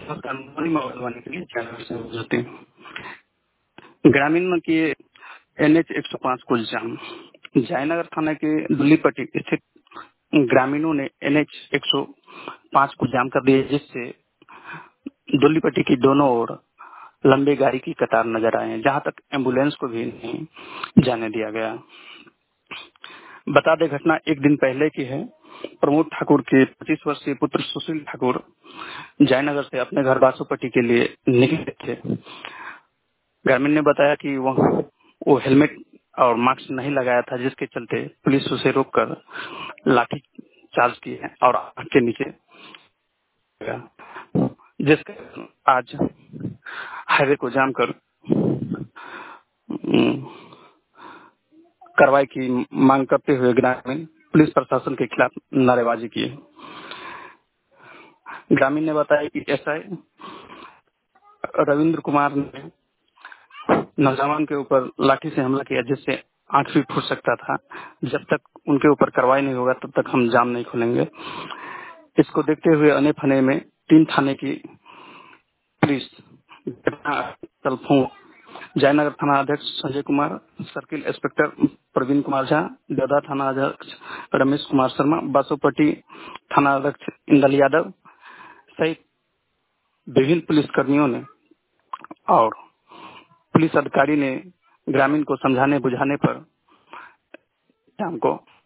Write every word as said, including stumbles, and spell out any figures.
कानूनी माहौल बनने के लिए चैनल से होती है। ग्रामीण में किए एन एच एक सौ पाँच को जाम। जयनगर थाना के दुल्लीपट्टी स्थित ग्रामीणों ने एन एच एक सौ पाँच को जाम कर दिया, जिससे दुल्लीपट्टी की दोनों ओर लंबे गाड़ी की कतार नजर आए हैं, जहां तक एम्बुलेंस को भी नहीं जाने दिया गया। बता दें, घटना एक दिन पहले की है। प्रमोद ठाकुर के पच्चीस वर्षीय पुत्र सुशील ठाकुर जयनगर से अपने घर बासोपट्टी के लिए निकले थे। ग्रामीण ने बताया कि वो वो हेलमेट और मास्क नहीं लगाया था, जिसके चलते पुलिस उसे रोककर लाठी चार्ज की है और आंख के नीचे लगा, जिसके आज हाईवे को जाम कर हम्म, कार्रवाई की मांग करते हुए ग्रामीण पुलिस प्रशासन के खिलाफ नारेबाजी की। ग्रामीण ने बताया कि एसआई रविंद्र कुमार ने नौजवान के ऊपर लाठी से हमला किया, जिससे आंख भी फूट सकता था। जब तक उनके ऊपर कार्रवाई नहीं होगा तब तक हम जाम नहीं खोलेंगे। इसको देखते हुए अने फने में तीन थाने की पुलिस घटनास्थल पहुंच जयनगर थाना अध्यक्ष संजय कुमार, सर्किल इंस्पेक्टर प्रवीण कुमार झा, देवदा थाना अध्यक्ष रमेश कुमार शर्मा, बासोपट्टी थाना अध्यक्ष इंदल यादव सहित विभिन्न पुलिस कर्मियों ने और पुलिस अधिकारी ने ग्रामीण को समझाने बुझाने पर शाम को